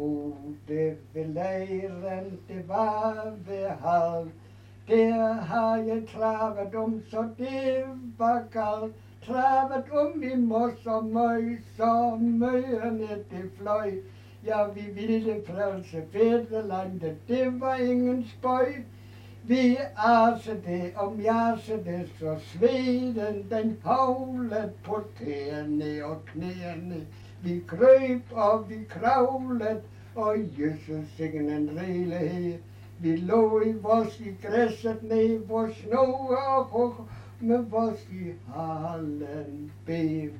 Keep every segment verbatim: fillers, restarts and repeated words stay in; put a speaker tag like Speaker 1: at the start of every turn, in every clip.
Speaker 1: ude ved lejren, det var ved halv. Der har jeg travet om, så det var galt. Travet om i mos og møg, så møgerne det fløj. Ja, vi ville frelse fædrelandet, det var ingen spøj. Vi asede og mjasede, så sveden den havlede på tæerne og knæerne. Vi krøb og vi kravlede, og Jesus sikken en rigelighed. Vi lå i vores i græsset ned, hvor snå og rug, med vores i halen bev.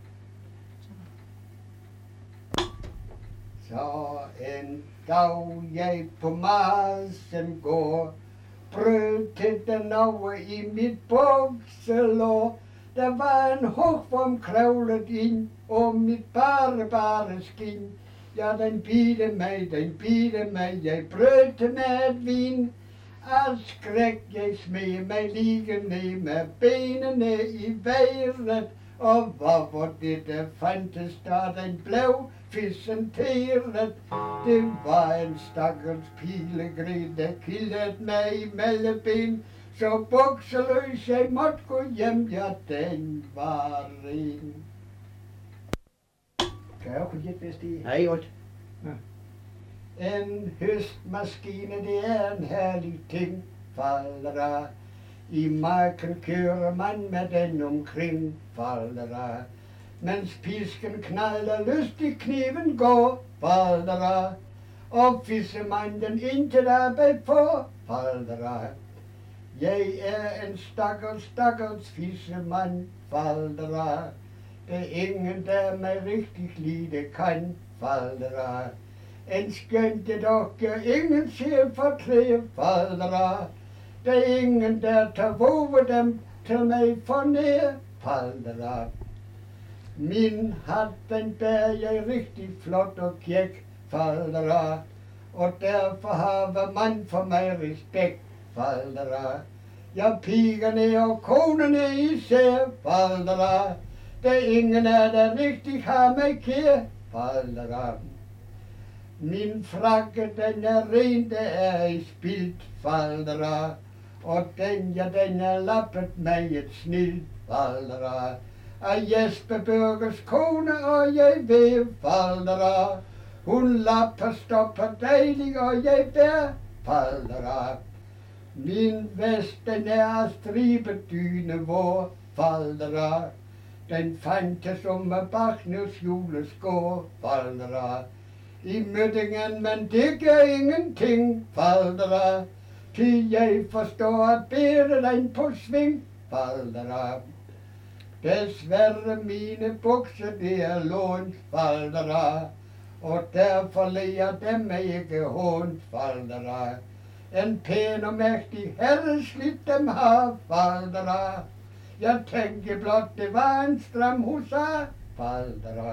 Speaker 1: Så en dag jeg på marsen går, brød til den over i mit bukselår. Der var en hugform kravlet ind, og mit bare, bare skin. Ja, den bidte mig, den bidte mig, jeg brød med et vin. Al skræk jeg smed mig lige ned med benene i vejret. Og hvad var det, der fandtes, da den blev fisenteret? Det var en stakkels pilegrim, der kildede mig i melleben. Så bukseløs jeg måtte gå hjem, ja, den var ren. Kan jeg kunne gætte bedst i?
Speaker 2: Nej, godt.
Speaker 1: En høstmaskine, det er en herlig ting, faldera. I marken kører man med den omkring, faldera. Mens pisken knalder lystig, kniven går, faldera. Og fisser man den indtil arbejde på, faldera. Jeg er en stakkels, stakkels fissemand, faldera. Det er ingen, der mig rigtig lide kan, faldera. En skønte dokke, ingen ser for tre, faldera. Det er ingen, der tager våge dem til mig for ned, faldera. Min hat, den bærer jeg rigtig flot og kjæk, faldera. Og derfor har man for mig respekt, faldera. Ja, pigerne og konerne især, faldera. Det er ingen af der rigtig har mig kær, faldera. Min frakke, den er ren, det er i spildt, faldera. Og den, ja, den er lappet med et snilt, faldera. Af Jesper Børges kone, og jeg ved, faldera. Hun lapper, stopper dejlig, og jeg bær, faldera. Min vest, den er af stribet dyne, hvor, faldera. Den fandtes om med Bachnus juleskår, faldera. I mødingen, men det gør ingenting, faldera. Til jeg forstår at bære den på sving, faldera. Desværre mine bukser, det er lånt, faldera. Og derfor læger dem ikke hånd, faldera. En pæn og mægtig herre slidt dem har, faldera. Jeg tænker blot, det var en stram husar, faldera.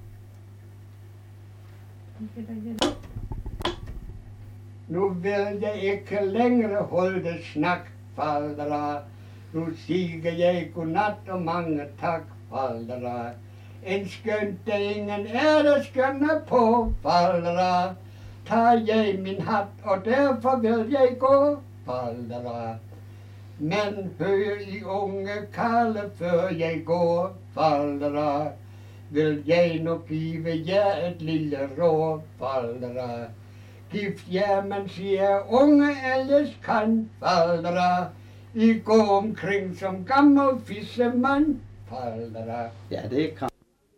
Speaker 1: Nu vil jeg ikke længere holde snak, faldera. Nu siger jeg godnat og mange tak, faldera. En skønt, der ingen er der skønner på, faldera. Tager jeg min hat, og derfor vil jeg gå, faldera. Men hør I unge kalde, før jeg går, faldera. Vil jeg nok give jer et lille råd, faldera. Gift jer, man siger unge ellers kan, faldera. I går omkring som gammel fissemand, faldera.
Speaker 2: Ja, det kan.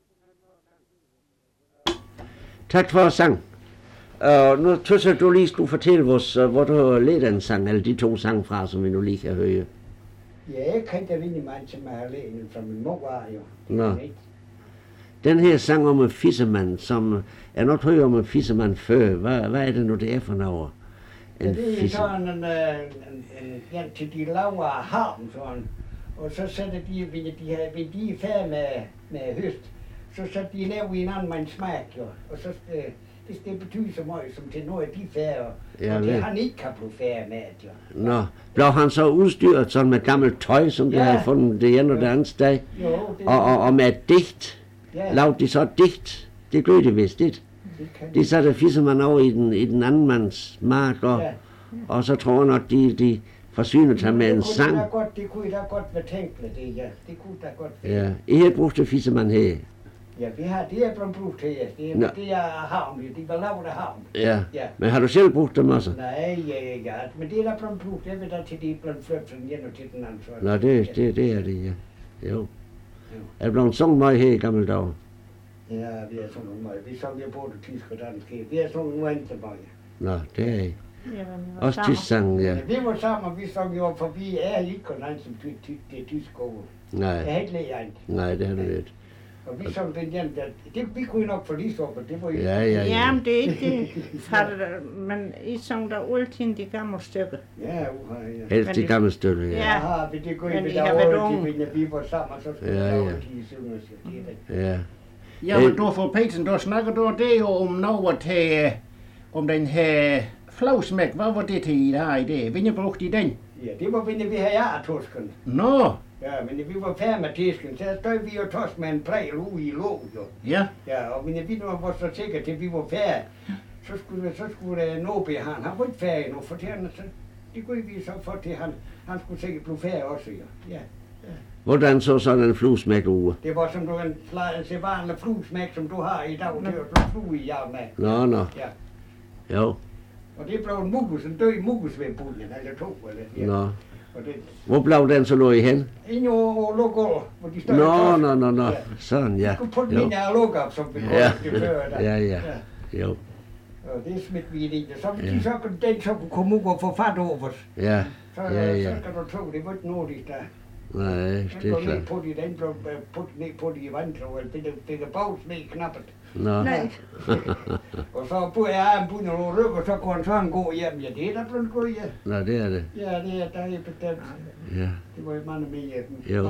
Speaker 2: Tak for sang. Og nu tøs jeg, du lige skulle fortælle os, hvor du har lært en sang, eller de to sang fra, som vi nu lige kan høre.
Speaker 1: Ja, jeg kan ikke rigtig meget til mig at lære den, som min mor var jo.
Speaker 2: Nå. Den her sang om en fissemand, som er nok hørt om en fissemand før. Hvad, hvad er det nu, det er for noget?
Speaker 1: En ja, det er sådan en, en, en, en, ja, til de laver havn, sådan. Og så sætter de, ved de, her, ved de er færdige med, med høst, så sætter de laver i en anden mands smag, jo. Og så det, det, det betyder så meget, som til noget af de færdige,
Speaker 2: ja,
Speaker 1: og det han ikke kan blive færdig med, jo.
Speaker 2: Nå, blev han så udstyret sådan med gammelt tøj, som de ja. havde fundet det ene og det andet sted?
Speaker 1: Jo, det
Speaker 2: og, og, og med et digt? Ja. Lavede de så et digt? Det gør de vist, det? de satte fissemanden over i den, i den anden mands mark, og,
Speaker 1: Ja.
Speaker 2: og så tror jeg nok, de, de forsynede sig med en
Speaker 1: Det
Speaker 2: sang.
Speaker 1: kunne da godt, det kunne da godt være tænkeligt, det, ja. Det kunne da godt være.
Speaker 2: Ja, I har brugt det fissemand her.
Speaker 1: Ja, vi har, det er blevet brugt her. Det er,
Speaker 2: Nå.
Speaker 1: det er havn, de var lavet af havn.
Speaker 2: Ja.
Speaker 1: Ja.
Speaker 2: Men har du selv brugt dem også?
Speaker 1: Nej, ja, ja, men det er der blevet brugt, det er der til de er blevet flyttet fra den ene til den anden. Så.
Speaker 2: Nå, det, det, det er det, ja. Jo. Er det blevet sunget meget her i gamle dage?
Speaker 1: Ja, vi er sådan nogle meget. Vi sang jo både tysk og dansk. Vi er sådan nogle andre meget.
Speaker 2: Nå, det er I.
Speaker 3: Jamen,
Speaker 2: Også tysk sang, ja.
Speaker 1: Vi var sammen, vi sang jo, for vi er ikke kun han som ty, ty, det er tysk over.
Speaker 2: Nej,
Speaker 1: Jeg har ikke lært en.
Speaker 2: nej, det har du ikke.
Speaker 1: Og vi sang den ene, der, det, vi kunne nok få lige så, men det var jo...
Speaker 2: Ja, ja, ja.
Speaker 3: Jamen, det er ikke det, far, men I sang der altid de gamle stykker.
Speaker 1: Ja, uha, ja.
Speaker 2: Helst de gamle stykker, ja.
Speaker 3: Ja.
Speaker 1: Ja, men det kunne
Speaker 3: Men
Speaker 1: vi
Speaker 3: I
Speaker 1: da
Speaker 3: har været
Speaker 1: over,
Speaker 3: unge.
Speaker 1: de, vi var sammen, så skulle
Speaker 2: Ja,
Speaker 1: vi
Speaker 2: ja.
Speaker 1: da de synge, så det er det.
Speaker 2: Ja.
Speaker 4: Ja, men du for Petersen, du snakker du det jo om noget til, om den her flagsmæk. Hvad var det til I der i det? Hvem brugte I den?
Speaker 1: Ja, det var vi, vi havde ja, tosken.
Speaker 4: Nå,
Speaker 1: Ja, men vi var færdige med tisken, så stod vi jo tos med en prægel ude i låg, jo.
Speaker 4: ja.
Speaker 1: Ja, og men vi nu var så sikre til, at vi var færdige, så skulle, så skulle der Nobe, han, han var ikke færdig nu, for han, så det kunne vi så for til, han, han skulle sikkert blive færdig også, jo. Ja.
Speaker 2: Hvordan så sådan en fluesmæk uge?
Speaker 1: Det var som du en fla- sædvanlig fluesmæk, som du har i dag, det var du flue i jer med.
Speaker 2: Nå, nå.
Speaker 1: Ja.
Speaker 2: Jo.
Speaker 1: Og det blev en mugus, en død mugus ved buljen, eller to, eller ja.
Speaker 2: Nå.
Speaker 1: Og det,
Speaker 2: Hvor blev den så lå I hen?
Speaker 1: inde over Lugård, hvor de stod.
Speaker 2: Nå, nå, nå, nå.
Speaker 1: Ja.
Speaker 2: Sådan,
Speaker 1: Vi
Speaker 2: ja.
Speaker 1: skulle putte
Speaker 2: Jo.
Speaker 1: mine af luk op, som vi
Speaker 2: Ja.
Speaker 1: kaldte det før. der.
Speaker 2: Ja, ja. Jo.
Speaker 1: Og det smidt vi ind i det. Så hvis
Speaker 2: Ja.
Speaker 1: de så kunne, den så kunne komme ud og få fat over os.
Speaker 2: Ja.
Speaker 1: Så,
Speaker 2: Ja, ja.
Speaker 1: så kan du tro, det var ikke nordisk der.
Speaker 2: Nej,
Speaker 1: Den
Speaker 2: det
Speaker 1: blev
Speaker 2: er
Speaker 1: ned
Speaker 2: klart.
Speaker 1: på de, den blev øh, puttet ned på de i vandtog, eller det fik en bags ned i knappet.
Speaker 2: Nå.
Speaker 3: Nej.
Speaker 1: Og så på jeg en bundet over ryg, og så kunne han sådan gå hjem. Ja, det er der blevet gået hjem.
Speaker 2: Nå, det er det.
Speaker 1: Ja, det er der er bestemt.
Speaker 2: Ja.
Speaker 1: Det var jo mange med hjem.
Speaker 2: Jo.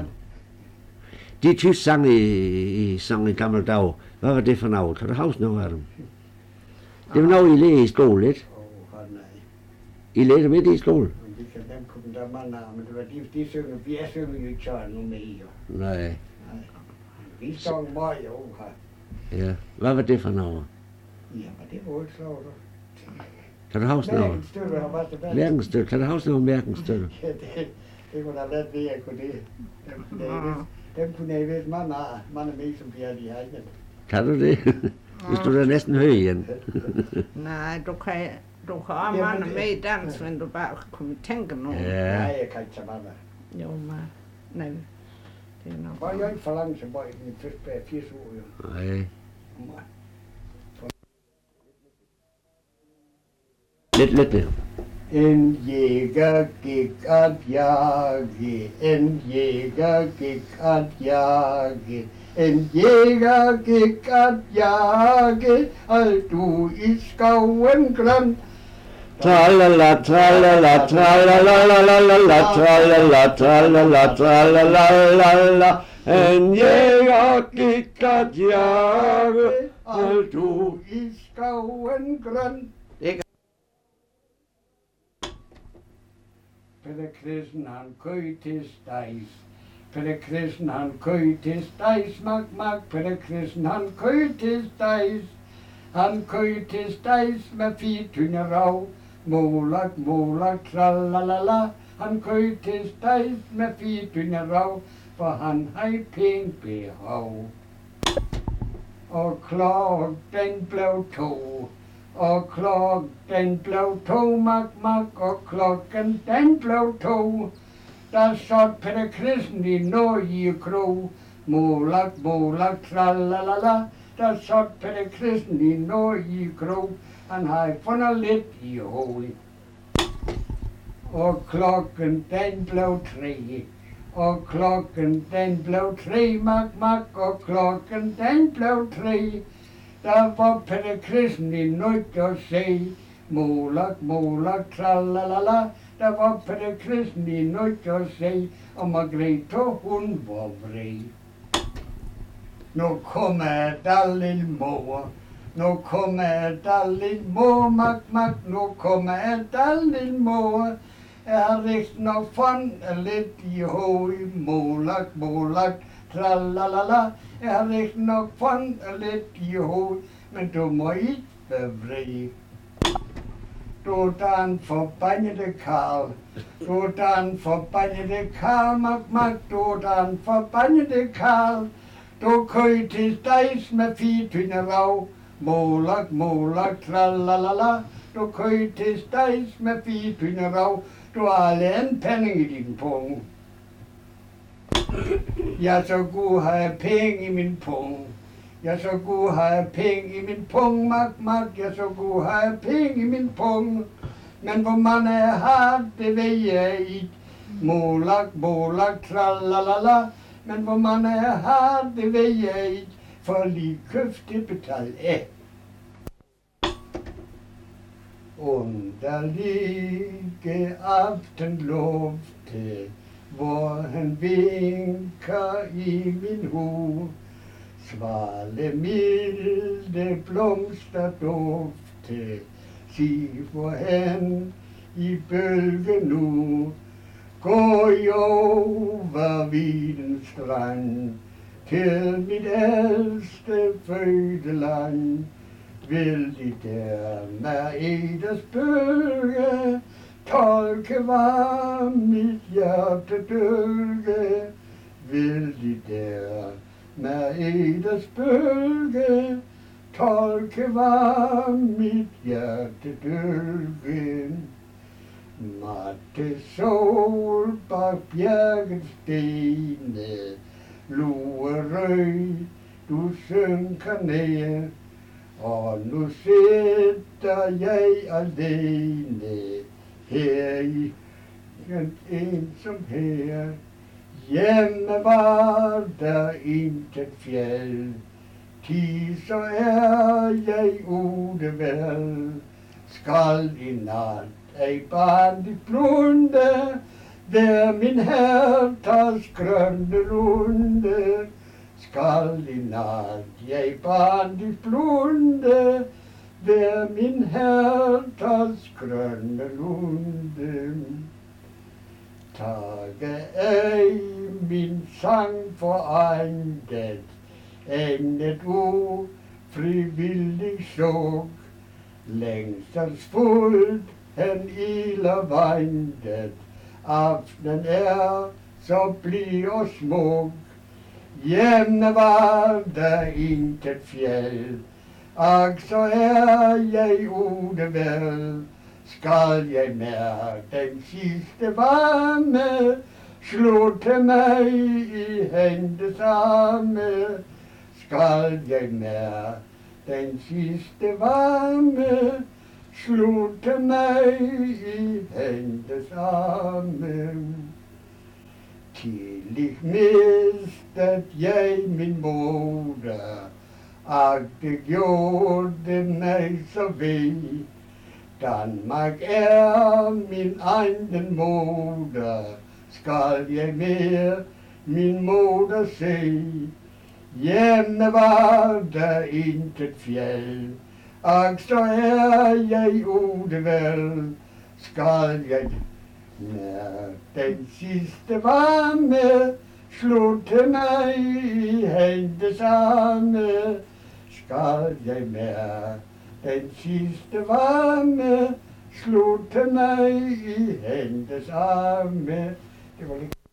Speaker 2: De tysk sang i, i sang i gamle dage, hvad var det for noget? Kan du huske noget af dem? Det var noget, I lærte i skole, ikke?
Speaker 1: Åh, oh, nej.
Speaker 2: I lærte med det i skole?
Speaker 1: Men det kan dem kunne der mange af, men det var de, de synger, vi er synger jo ikke sådan nu med i, jo.
Speaker 2: Nej.
Speaker 1: Nej. Vi sang meget, jo. her.
Speaker 2: Ja. Hvad var det for noget?
Speaker 1: Ja, men det var ikke så.
Speaker 2: Kan du huske noget?
Speaker 1: Mærkens stykker har været tilbage.
Speaker 2: Mærkenstykke. Kan du huske noget mærkenstykke?
Speaker 1: Ja, det, det kunne da let ved, at kunne det. Dem, kunne jeg vist- dem kunne jeg vist mange af, mange med, som vi har de her.
Speaker 2: Kan du det? Hvis du da næsten hører igen.
Speaker 3: Nej, du kan, du kan også
Speaker 1: Jamen,
Speaker 3: mange
Speaker 1: det-
Speaker 3: med i dans, men du bare kunne tænke noget.
Speaker 1: Ja,
Speaker 2: Ja.
Speaker 1: jeg kan ikke så mange.
Speaker 3: Jo, men nej, det er nok.
Speaker 1: Var jeg ikke for langt, så var jeg den første bag firs år, jo.
Speaker 2: Nej. Lidt, lidt mere.
Speaker 1: En jæger gik at jage, en jæger gik at jage, en jæger gik at jage, alt du i skoven glemt.
Speaker 2: Tralala, tralala, tralalalala, tralala, tralala, tralalalala. En jæger gik at jage,
Speaker 1: alt du i skoven glemt. Pelle Kristen han køj til stejs. Pelle Kristen han køj til stejs. Mak, mak. Pelle Kristen han køj til stejs. Han køj til stejs med fire tynde rav. Målak, målak, tralalala. Han køj til stejs med fire tynde rav. For han har pænt behov. Og klok den blev to. Og klokken blev to, mak, mak, og klokken den blev to. Der satt Pelle Kristen i Norge Kro. Målak, målak, tralalala. Der satt Pelle Kristen i Norge Kro. Han har fundet lidt i hovedet. Og klokken den blev tre. Og klokken den blev tre, mak, mak, og klokken den blev tre. Der var Pelle Kristen i nødt at se. Målak, målak, tralalala. Der var Pelle Kristen i nødt at se. Og Margrethe, hun var vred. Nu kommer der lille mor. Nu kommer der lille mor, mak, mak. Nu kommer der lille mor. Jeg har rigtig nok fundet lidt i hovedet. Målak, målak, tralalala. Jeg har rigtig nok fundet lidt i hovedet. men du må ikke bevri. Du er den forbandede Karl. Du er den forbandede Karl, mak, mak. Du er den forbandede Karl. Du køj til stejs med fitynde rav. Målak, målak, tralalala. Du køj til stejs med fitynde rav. Du har alle en penning i din pung. Jeg så god har jeg penge i min pung. Jeg så god har jeg penge i min pung, mak, mak. Jeg så god har jeg penge i min pung. Men hvor man er har, det ved jeg ikke. Målak, målak, tralalala. Men hvor man er har, det ved jeg ikke. For lige køfte betal af. Underlige aftenlufte, hvor han vinker i min hoved. Svale milde blomster dufte, sig hvorhen i bølgen nu. Gå jeg over videns strand, til mit ældste fødeland. Vil de der med eders bølge, tolke hvad mit hjerte dølge. Vil de der med eders bølge, tolke hvad mit hjerte dølge. Matte sol bag bjergets stene, lue røg, du synker ned. Og nu sidder jeg alene her i en ensom her. Hjemme var der intet fjeld, ti så er jeg ude vel. Skal i nat ej barnligt blunde, der min hjertas grønne runde. Skal i nat jeg barnligt blunde, der min hjertas grønne lunde. Tage ej min sang for egendet, endet ufrivillig suk. Længselsfuldt hen iler vejndet, aftenen er så blid og smuk. Hjemme var der intet fjeld, ak så er jeg ude vel. Skal jeg mærke den sidste varme, slutte mig i hendes arme. Skal jeg mærke den sidste varme, slutte mig i hendes arme. Tidligt mistede jeg min moder, ak det gjorde mig så ved. Danmark er min egen moder, skal jeg mere min moder se. Hjemme var der intet fjeld, ak så er jeg ude vel. Skal jeg mærke den sidste varme, slutte mig i hendes arme. Skal jeg mærke den sidste varme, slutte mig i hendes arme. Det var lidt.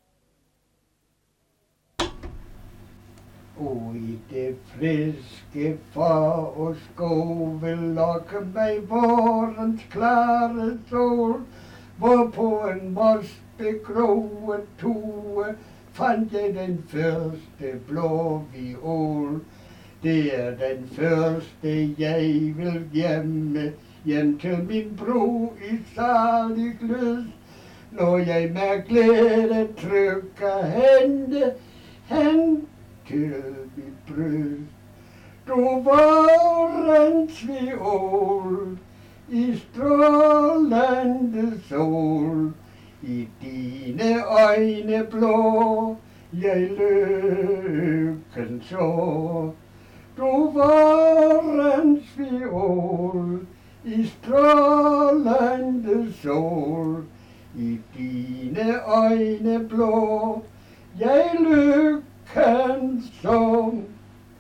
Speaker 1: Og i det friske forårsskov vil lokke mig vårens klare sol, hvorpå en most begroet tue fandt jeg den første blå viol. Det er den første jeg vil hjemme, hjem til min bror i salig lyst. Når jeg med glæde trykker hende hen til mit bryst. Du vårens viol i strålende sol, i dine øjne blå jeg lykken så. Du vårens viol i strålende sol, i dine øjne blå jeg lykken som. Du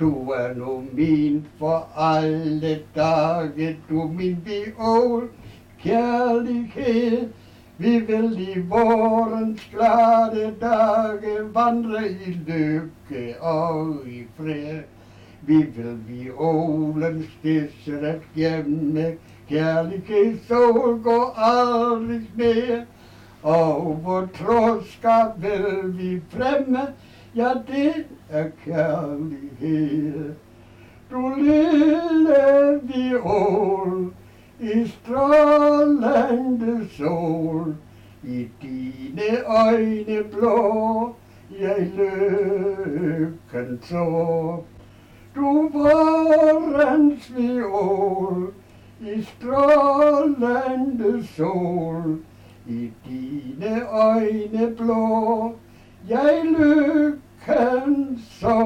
Speaker 1: Du er nu min for alle dage, du min viol, kærlighed. Vi vil i vårens glade dage vandre i lykke og i fred. Vi vil violens disseret hjemme, kærlighed sol går aldrig ned. Og vor troskab vil vi fremme, ja det er kærlighed. Du lille viol, i strålende sol, i dine øjne blå, jeg lykken så. Du vorens viol, i strålende sol, i dine øjne blå, jeg lykken så.